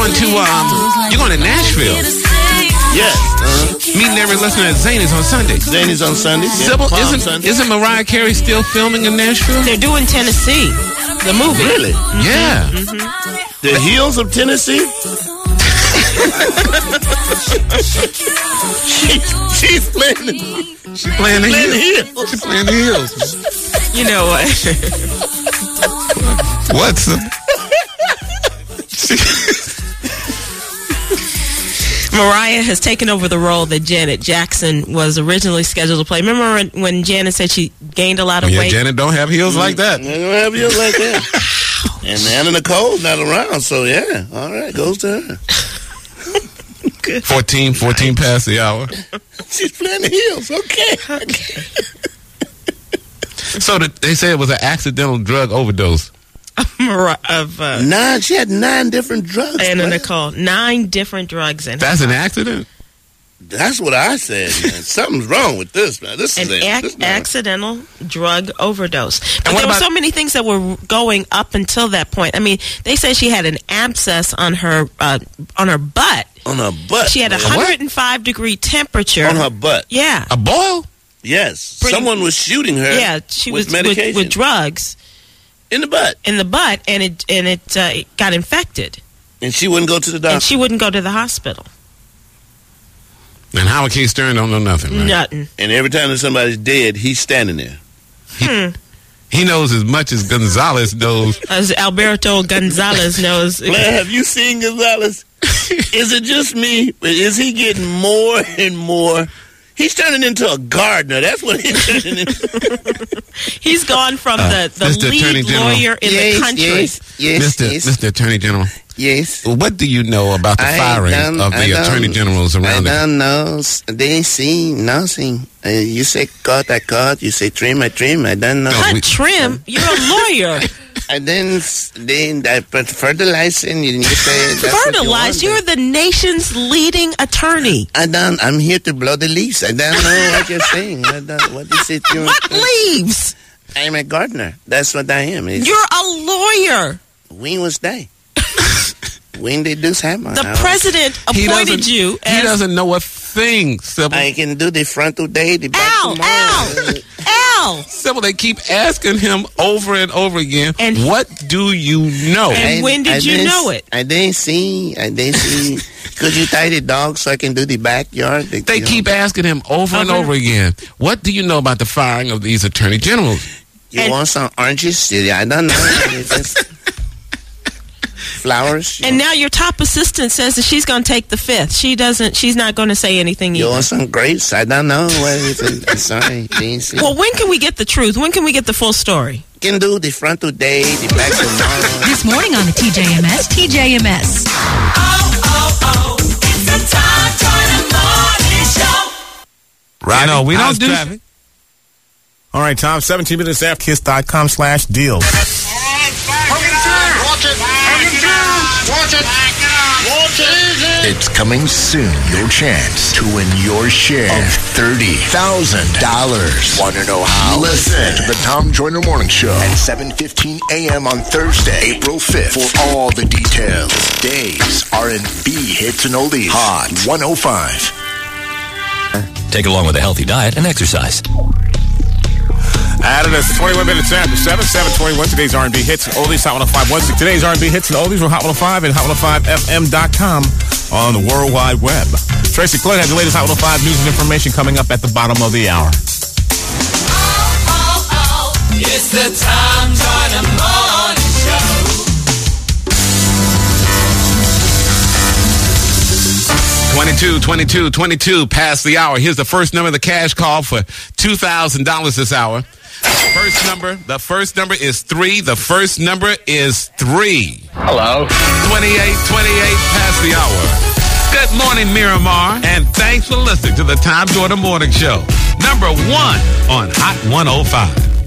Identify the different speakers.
Speaker 1: going to Nashville.
Speaker 2: Yes.
Speaker 1: Meeting every listener at Zany's on Sunday.
Speaker 2: Zany's on Sunday.
Speaker 1: Sybil, isn't Mariah Carey still filming in Nashville?
Speaker 3: They're doing Tennessee, the movie.
Speaker 2: Really?
Speaker 1: Mm-hmm. Yeah.
Speaker 3: Mm-hmm.
Speaker 2: The Hills of Tennessee? She's playing the hills.
Speaker 1: She's playing the hills.
Speaker 3: You know what?
Speaker 1: What's
Speaker 3: Mariah has taken over the role that Janet Jackson was originally scheduled to play. Remember when Janet said she gained a lot of weight?
Speaker 1: Janet don't have heels like that.
Speaker 2: They don't have heels like that. And Anna Nicole's not around, so yeah. All right, goes to her.
Speaker 1: 14 past the hour.
Speaker 2: She's playing the heels. Okay.
Speaker 1: So they say it was an accidental drug overdose.
Speaker 2: She had 9 different drugs.
Speaker 3: Anna Nicole, 9 different drugs in her.
Speaker 1: That's an accident?
Speaker 2: That's what I said, man. Something's wrong with this, man. This is
Speaker 3: accidental drug overdose. But there were so many things that were going up until that point. I mean, they said she had an abscess on her butt.
Speaker 2: On her butt?
Speaker 3: She had a 105-degree temperature.
Speaker 2: On her butt?
Speaker 3: Yeah.
Speaker 1: A boil?
Speaker 2: Yes. Someone was shooting her.
Speaker 3: Yeah, she was
Speaker 2: medication.
Speaker 3: with drugs.
Speaker 2: In the butt,
Speaker 3: and it got infected.
Speaker 2: And she wouldn't go to the doctor.
Speaker 3: And she wouldn't go to the hospital.
Speaker 1: And Howard K. Stern don't know nothing, right?
Speaker 3: Nothing.
Speaker 2: And every time that somebody's dead, he's standing there.
Speaker 1: He knows as much as Gonzalez knows.
Speaker 3: As Alberto Gonzalez knows.
Speaker 2: Blair, have you seen Gonzalez? Is it just me? Is he getting more and more? He's turning into a gardener. That's what he's turning into.
Speaker 3: He's gone from the lead lawyer in the country.
Speaker 2: Yes,
Speaker 1: Mr. Attorney General.
Speaker 2: Yes.
Speaker 1: What do you know about the firing of the Attorney Generals around
Speaker 2: I don't know. They see nothing. You say cut, I cut. You say trim, I trim. I don't know.
Speaker 3: Cut, trim? You're a lawyer.
Speaker 2: And then I put fertilizing. You say
Speaker 3: fertilize? You're the nation's leading attorney.
Speaker 2: I'm here to blow the leaves. I don't know what you're saying. What is it?
Speaker 3: What leaves?
Speaker 2: I'm a gardener. That's what I am.
Speaker 3: You're a lawyer.
Speaker 2: When was that? When did this happen?
Speaker 3: The president appointed you.
Speaker 1: He doesn't know a thing, Sybil.
Speaker 2: I can do the front today, the back tomorrow.
Speaker 3: Al!
Speaker 1: Sybil, they keep asking him over and over again, and what do you know?
Speaker 3: And when did you know it?
Speaker 2: I didn't see. Could you tie the dog so I can do the backyard?
Speaker 1: They keep asking him over and over again, what do you know about the firing of these attorney generals?
Speaker 2: You want some oranges? I don't know. Flowers.
Speaker 3: And now your top assistant says that she's going to take the fifth. She's not going to say anything either.
Speaker 2: You want some grapes? I don't know. Sorry.
Speaker 3: Well, when can we get the truth? When can we get the full story?
Speaker 2: Can do the front today, the back tomorrow.
Speaker 4: This morning on the TJMS.
Speaker 5: It's the Tom Joyner Morning Show.
Speaker 1: Right. We don't do
Speaker 6: traffic. All right, Tom, 17 minutes after KISS.com/deals.
Speaker 7: It's coming soon. Your chance to win your share of $30,000. Want to know how? Listen to the Tom Joyner Morning Show at 7:15 a.m. on Thursday, April 5th for all the details. Days, R&B hits and oldies. Hot 105.
Speaker 8: Take along with a healthy diet and exercise.
Speaker 6: Added us 21 minutes after 7:21. Today's R&B hits and oldies, Hot 105.16. Today's R&B hits and oldies were Hot 105 and Hot105FM.com on the World Wide Web. Tracy Clinton has the latest Hot 105 news and information coming up at the bottom of the hour.
Speaker 5: It's the Tom Joyner Morning Show.
Speaker 1: 22 past the hour. Here's the first number of the cash call for $2,000 this hour. The first number is 3. The first number is 3.
Speaker 9: Hello.
Speaker 1: 28 past the hour. Good morning, Miramar, and thanks for listening to the Tom Joyner Morning Show. Number 1 on Hot 105.